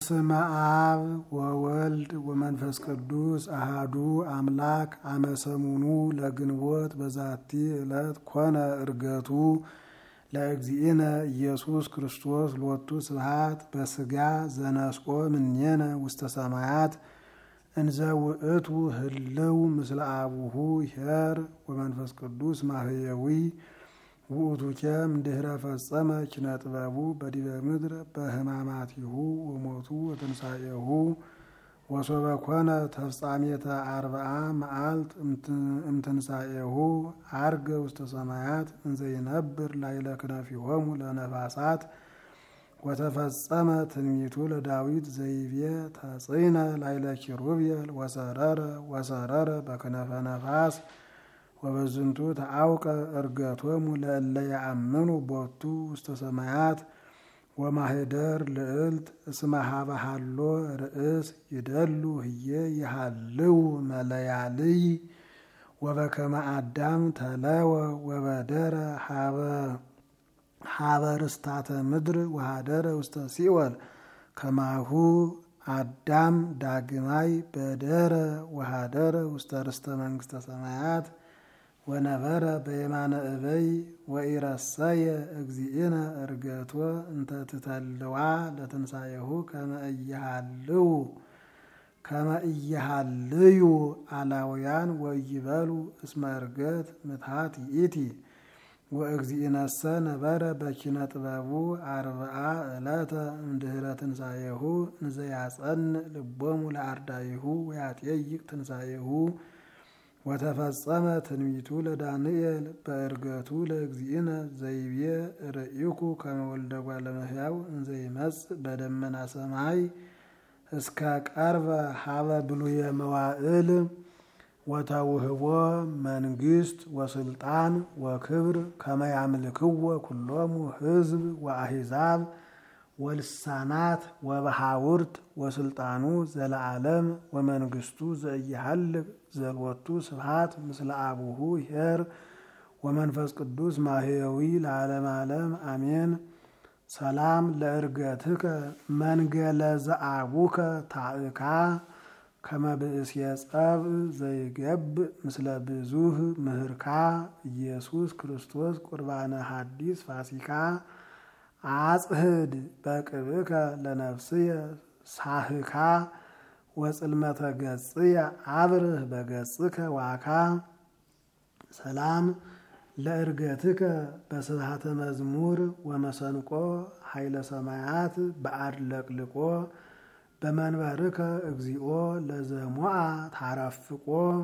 በስመ አብ ወወልድ ወመንፈስ ቅዱስ አሃዱ አምላክ አመሰሙኑ ለግንቦት በዛቲ ዕለት ኮነ ዕርገቱ ለእግዚእነ ኢየሱስ ክርስቶስ ሎቱ ስብሐት በስጋ ዘነስቆ ምኔነ ውስተ ሰማያት እንዘ ውእቱ ህልው ምስለ አቡሁ ኄር ወመንፈስ ቅዱስ ማህየዊ ውእቱኬም ድህረ ፈጸመ ኪነ ጥበቡ በዲበ ምድር በሕማማቲሁ ወሞቱ ወትንሣኤሁ ወሶበ ኮነ ተፍጻሜተ አርብዓ መዓልት እምትንሣኤሁ ዐርገ ውስተ ሰማያት እንዘ ይነብር ላዕለ ክነፊሆሙ ለነፋሳት ወተፈጸመ ትንቢቱ ለዳዊት ዘይቤ ተጽእነ ላዕለ ኪሩቤል ወሰረረ በክነፈ ነፋስ ወበዝንቱ ተአውቀ ዕርገቶሙ ለእለ ያአምኑ ቦቱ ውስተ ሰማያት ወማህደር ልዕልት እስመ ሀበ ሀሎ ርእስ ይደሉ ህዬ ይሃልው መለያልይ ወበከመ አዳም ተለወ ወበደረ ሀበ ርስታተ ምድር ወሃደረ ውስተ ሲኦል ከማሁ አዳም ዳግማይ በደረ ወሃደረ ውስተ ርስተ መንግስተ ሰማያት ወነበረ በየማነ እበይ ወኢረሰየ እግዚእነ ዕርገቶ እንተ ትተልዋ ለትንሣኤሁ ከመ ኢያሃልዩ አላውያን ወይበሉ እስመ ዕርገት ምትሃት ይእቲ ወእግዚእነሰ ነበረ በኪነ ጥበቡ አርብዓ ዕለተ እምድኅረ ትንሣኤሁ እንዘ ያጸንዕ ልቦሙ ለአርዳኢሁ ወያጤይቅ ትንሣኤሁ ወተፈጸመ ትንቢቱ ለዳንኤል በዕርገቱ ለእግዚእነ ዘይቤ ርኢኩ ከመ ወልደ እጓለ እመሕያው እንዘ ይመጽእ በደመና ሰማይ እስከ ቀርበ ሀበ ብሉየ መዋዕል ወተውህቦ መንግስት ወስልጣን ወክብር ከመ ያምልክዎ ኩሎሙ ሕዝብ ወአሕዛብ ወልሳናት ወበሃውርት ወስልጣኑ ዘለዓለም ወመንግስቱ ዘኢይሃልቅ ዘልወቱ ስብሐት ምስለ አቡሁ ኄር ወመንፈስ ቅዱስ ማህየዊ ለዓለመ ዓለም አሜን። ሰላም ለዕርገትከ መንገለ ዘአቡከ ታእካ ከመ ብእስየ ጸብእ ዘይገብእ ምስለ ብዙኅ ምህርካ ኢየሱስ ክርስቶስ ቁርባነ ሐዲስ ፋሲካ አጽህድ በቅብከ ለነፍስየ ሳህካ ወጽልመተ ገጽየ አብርህ በገጽከ ዋካ። ሰላም ለዕርገትከ በስብሐተ መዝሙር ወመሰንቆ ኃይለ ሰማያት በአድለቅልቆ በመንበርከ እግዚኦ ለዘሞአ ታረፍቆ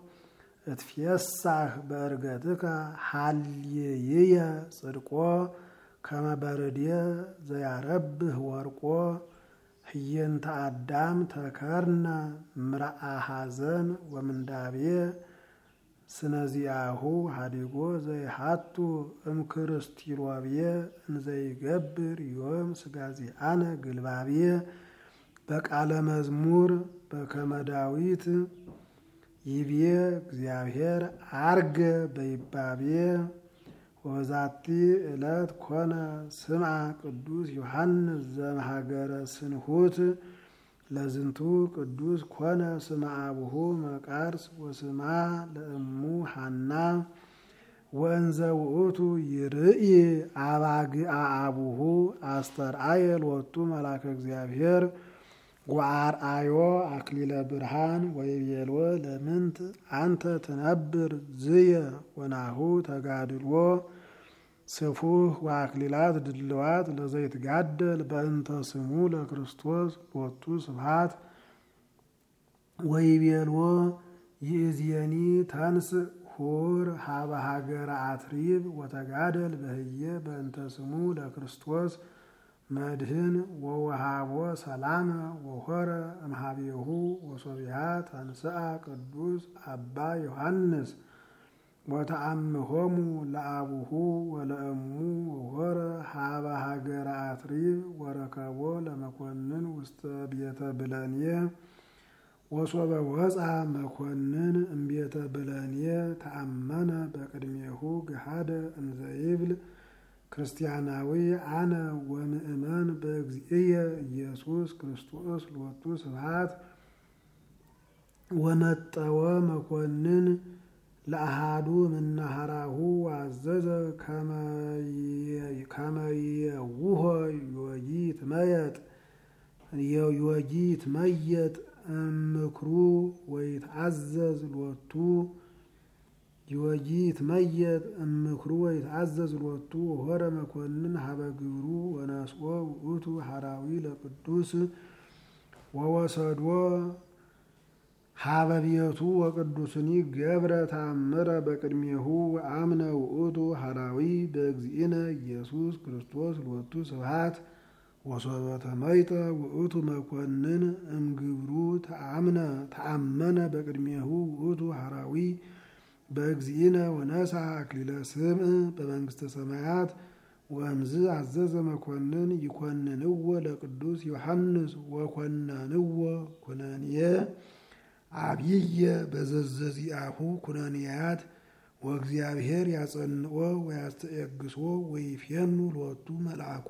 እትፌሳህ በዕርገትከ ሀልየየ ጽድቆ ከመ በርድየ ዘያረብህ ወርቆ ህየንተ አዳም ተከርነ ምርአ ሐዘን ወምንዳቤ ስነዚአሁ ሀዲጎ ዘይሃቱ እምክርስቲሮብየ እንዘይገብር ዮም ስጋዚአነ ግልባቤ በቃለ መዝሙር በከመ ዳዊት ይቤ እግዚአብሔር ዐርገ በይባቤ ወዛቲ ዕለት ኮነ ስምዐ ቅዱስ ዮሐንስ ዘመሃገረ ስንሁት ለዝንቱ ቅዱስ ኮነ ስምዐ አቡሁ መቃርስ ወስማ ለእሙ ሐና ወእንዘ ውእቱ ይርኢ አባግዓ አቡሁ አስተርአየ ሎቱ መልአከ እግዚአብሔር ወአርአዮ አክሊለ ብርሃን ወይቤሎ ለምንት አንተ ትነብር ዝየ ወናሁ ተጋድሎ ስፉህ ወአክሊላት ድልዋት ለዘይትጋደል በእንተ ስሙ ለክርስቶስ ሎቱ ስብሐት ወይቤሎ ይእዜኒ ተንሥእ ሁር ሀበ ሀገረ አትሪብ ወተጋደል በህየ በእንተ ስሙ ለክርስቶስ መድህን ወወሃቦ ሰላመ ወሆረ እምኀቤሁ ወሶቢሃ ተንሥአ ቅዱስ አባ ዮሐንስ ወተአምሆሙ ለአቡሁ ወለእሙ ወሆረ ሀበ ሀገረ አትሪብ ወረከቦ ለመኮንን ውስተ ቤተ ብለንየ ወሶበ ወፃ መኮንን እምቤተ ብለንየ ተአመነ በቅድሜሁ ገሃደ እንዘ ይብል ክርስቲያናዊ አነ ወምእመን በእግዚእየ ኢየሱስ ክርስቶስ ሎቱ ስብሐት ወመጠወ መኮንን ለአሃዱ ምናሃራሁ አዘዘ ከመየውሆ ዮጊት መየጥ እምክሩ ወይትአዘዝ ሎቱ ሆረ መኮንን ሀበ ግብሩ ወነስኦ ውእቱ ሐራዊ ለቅዱስ ወወሰዶ ሀበ ቤቱ ወቅዱስኒ ገብረ ተአምረ በቅድሜሁ ወአምነ ውእቱ ሐራዊ በእግዚእነ ኢየሱስ ክርስቶስ ሎቱ ስብሐት ወሶበ ተመይጠ ውእቱ መኮንን እምግብሩ ተአመነ በቅድሜሁ ውእቱ ሐራዊ በእግዚእነ ወነስአ አክሊለ ስምዕ በመንግስተ ሰማያት ወእምዝ አዘዘ መኮንን ይኮንንዎ ለቅዱስ ዮሐንስ ወኮነንዎ ኩነንየ አብየ በዘዘዚአሁ ኩነንያት ወእግዚአብሔር ያጸንኦ ወያስተየግሶ ወይፌኑ ሎቱ መልአኮ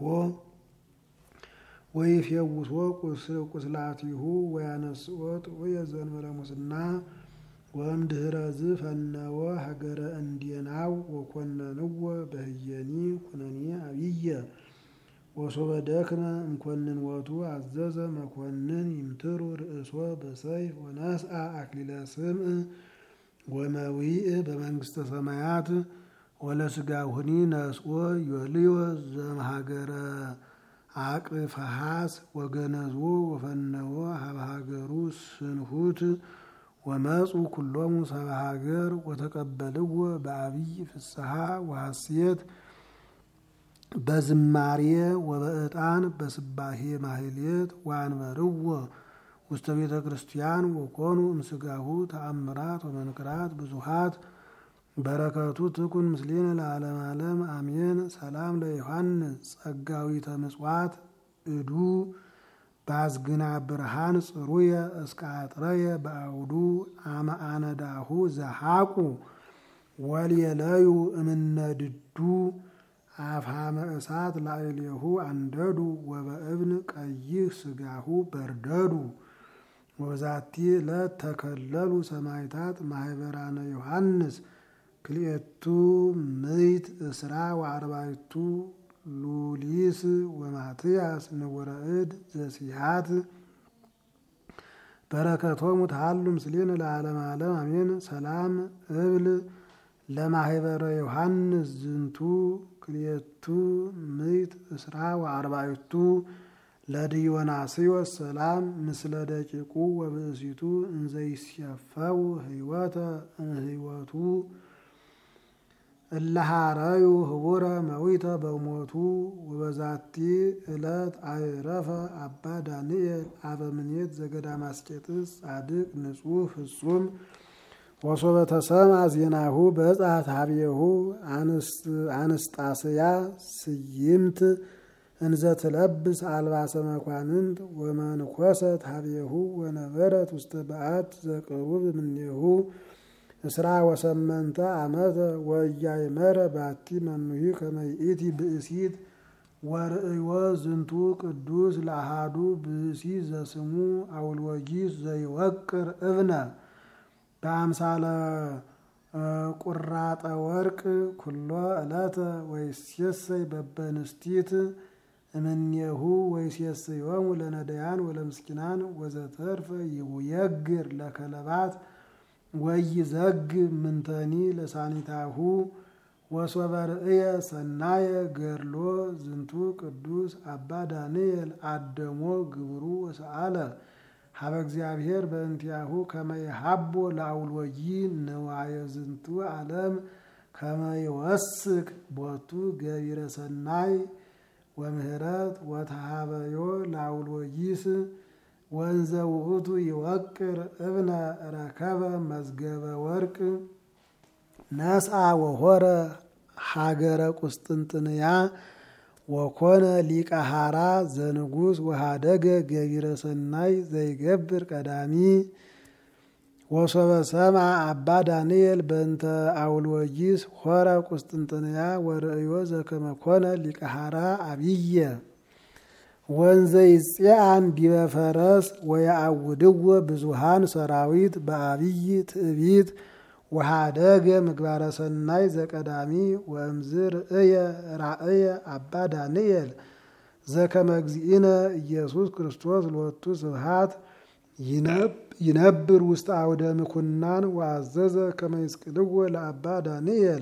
ወይፌውሶ ቁስላቲሁ ወያነስኦ ጥዑየ ዘእንበለ ሙስና ወእምድኅረዝ ፈነወ ሀገረ እንዴናው ወኮነንዎ በህየኒ ኩነኔ አብየ ወሶበ ደክመ እምኮንንወቱ አዘዘ መኮንን ይምትሩ ርእሶ በሰይፍ ወነስአ አክሊለ ስምዕ ወመዊእ በመንግስተ ሰማያት ወለስጋሁኒ ነስኦ ዮልዮ ዘመሃገረ አቅፈሃስ ወገነዝዎ ወፈነወ ሀበ ሀገሩ ስንሁት ወመፁ ኩሎሙ ሰብአ ሀገር ወተቀበልዎ በአብይ ፍስሐ ወሐሴት በዝማሬ ወበዕጣን በስባሄ ማህሌት ወአንበርዎ ውስተ ቤተ ክርስቲያን ወኮኑ እምስጋሁ ተአምራት ወመንክራት ብዙሃት በረከቱ ትኩን ምስሌነ ለዓለመ ዓለም አሜን። ሰላም ለዮሐንስ ጸጋዊተ ምጽዋት እዱ ባዝግና ብርሃን ጽሩየ እስከ አጥረየ በአውዱ አመ አነዳሁ ዘሐቁ ወልየለዩ እምነድዱ አፍሃመ እሳት ላዕሌሁ አንደዱ ወበእብን ቀይህ ስጋሁ በርደዱ ወዛቲ ዕለት ተከለሉ ሰማዕታት ማህበራነ ዮሐንስ ክልኤቱ ምዕት እስራ ወአርባዕቱ ሉሊስ ወማትያስ ንቡረ እድ ዘሲሃት በረከቶሙ ተሃሉ ምስሌነ ለዓለመ ዓለም አሜን። ሰላም እብል ለማህበረ ዮሐንስ ዝንቱ ክልኤቱ ምዕት እስራ ወአርባዕቱ ለዲዮናስዮስ ሰላም ምስለ ደቂቁ ወብእሲቱ እንዘይስየፈው ህይወተ እምሕይወቱ እለሃረዩ ህቡረ መዊተ በሞቱ ወበዛቲ ዕለት አይረፈ አባ ዳንኤል አበምኔት ዘገዳመ አስቄጥስ ጻድቅ ንጹሕ ፍጹም ወሶበ ተሰምዐ ዜናሁ በጽሐት ሀቤሁ አንስጣስያ ስይምት እንዘ ትለብስ አልባሰ መኳንንት ወመንኰሰት ሀቤሁ ወነበረት ውስተ በዓት ዘቅሩብ እምኔሁ እስራ ወሰመንተ ዓመተ ወኢያእመረ ባቲ መኑሂ ከመ ይእቲ ብእሲት ወርእዮ ዝንቱ ቅዱስ ለአሐዱ ብእሲ ዘስሙ አውልወጊስ ዘይወቅር እብነ በአምሳለ ቁራጠ ወርቅ ኩሎ ዕለተ ወይሴሰይ በበንስቲት እምኔሁ ወይሴሰዮሙ ለነዳያን ወለምስኪናን ወዘተርፈ ይውየግር ለከለባት ወይዘግ ምንተኒ ለሳኒታሁ ወሶበ ርእየ ሰናየ ገድሎ ዝንቱ ቅዱስ አባ ዳንኤል አደሞ ግብሩ ወሰአለ ሀበ እግዚአብሔር በእንቲአሁ ከመ ይሃቦ ለአውልወጊ ንዋየ ዝንቱ ዓለም ከመ ይወስክ ቦቱ ገቢረ ሰናይ ወምህረት ወተሃበዮ ለአውልወጊስ ወንዘ ውእቱ ይወቅር እብነ ረከበ መዝገበ ወርቅ ነስአ ወሆረ ሀገረ ቁስጥንጥንያ ወኮነ ሊቀ ሐራ ዘንጉስ ወሃደገ ገቢረ ሰናይ ዘይገብር ቀዳሚ ወሶበ ሰምዐ አባ ዳንኤል በእንተ አውሎጊስ ሆረ ቁስጥንጥንያ ወርእዮ ዘከመ ኮነ ሊቀ ሐራ አብየ ወንዘ ይጽአን ዲበ ፈረስ ወየአውድዎ ብዙሃን ሰራዊት በአብይ ትዕቢት ወሃደገ ምግባረ ሰናይ ዘቀዳሚ ወእምዝር ራእየ አባ ዳንኤል ዘከመ እግዚእነ ኢየሱስ ክርስቶስ ሎቱ ስብሐት ይነብር ውስጥ አውደ ምኩናን ወአዘዘ ከመ ይስቅልዎ ለአባ ዳንኤል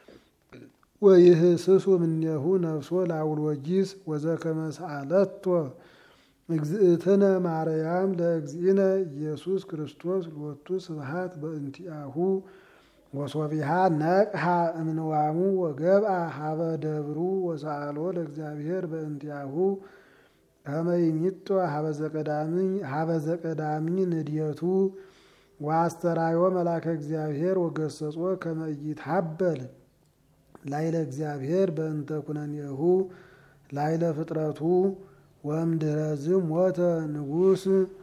ወይህስሱ እምኔሁ ነፍሶ ለአውሎጊስ ወዘከመ ሰአለቶ እግዝእትነ ማርያም ለእግዚእነ ኢየሱስ ክርስቶስ ሎቱ ስብሐት በእንቲአሁ ወሶቢሃ ነቅሐ እምንዋሙ ወገብአ ሀበ ደብሩ ወሰአሎ ለእግዚአብሔር በእንቲአሁ ከመ ይሚጦ ሀበ ዘቀዳሚ ንድየቱ ወአስተራዮ መልአከ እግዚአብሔር ወገሰጾ ከመ ኢይትሐበል ላይለ እግዚአብሔር በእንተ ኩነኔሁ ላይለ ፍጥረቱ ወእምድኅረዝ ሞተ ንጉሥ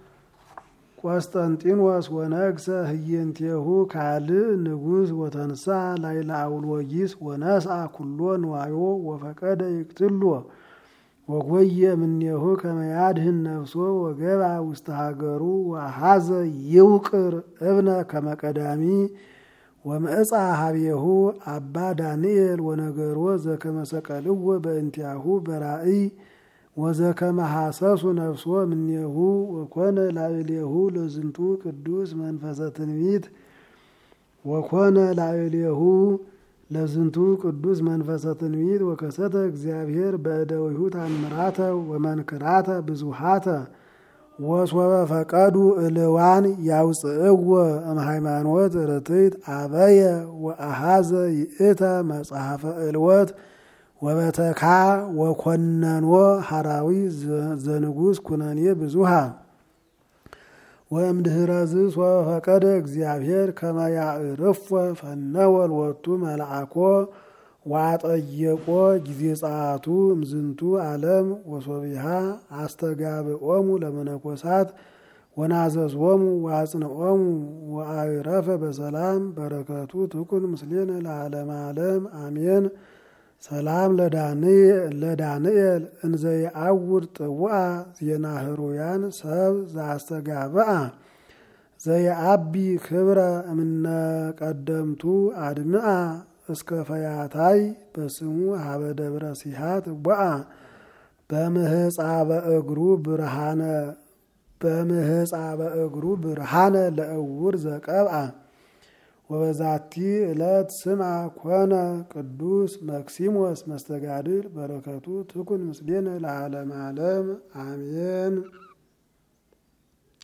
ቆስጠንጢኖስ ወነግሰ ህየንቴሁ ካልእ ንጉሥ ወተንሳ ላይለ አውሎጊስ ወነስአ ኩሎ ንዋዮ ወፈቀደ ይቅትሎ ወጎየ እምኔሁ ከመ ያድኅን ነፍሶ ወገብአ ውስተ ሀገሩ ወአኀዘ ይውቅር እብነ ከመ ቀዳሚ ወመዕጻ ሀቤሁ አባ ዳንኤል ወነገሮ ዘከመ ሰቀልዎ በእንቲአሁ በራእይ ወዘከመ ሐሰሱ ነፍሶ እምኔሁ ወኮነ ላዕሌሁ ለዝንቱ ቅዱስ መንፈሰ ትንቢት ወከሰተ እግዚአብሔር በእደዊሁ ተአምራተ ወመንክራተ ብዙሃተ ወሶበ ፈቀዱ እልዋን ያውፅእዎ እምሃይማኖት ርትዕት አበየ ወአኀዘ ይእተ መጽሐፈ እልወት ወበተካ ወኮነኖ ሐራዊ ዘንጉሥ ኩነኔ ብዙሃ ወእምድኅረዝ ሶበ ፈቀደ እግዚአብሔር ከመ ያዕርፎ ፈነወ ሎቱ መልአኮ ወአጠየቆ ጊዜ ጸአቱ እምዝንቱ ዓለም ወሶቢሃ አስተጋብኦሙ ለመነኮሳት ወናዘዝዎሙ ወአጽንዖሙ ወአዕረፈ በሰላም በረከቱ ትኩን ምስሌነ ለዓለመ ዓለም አሜን። ሰላም ለዳንኤል እንዘ የአውድ ጥውአ ዜና ህሩያን ሰብ ዘአስተጋብአ ዘየአቢ ክብረ እምነ ቀደምቱ አድምአ እስከ ፈያታይ በስሙ ሀበ ደብረ ሲሃት ቦአ በምህፃበ እግሩ ብርሃነ ለእውር ዘቀብአ ወበዛቲ ዕለት ስምዐ ኮነ ቅዱስ መክሲሞስ መስተጋድል በረከቱ ትኩን ምስሌነ ለዓለመ ዓለም አሜን።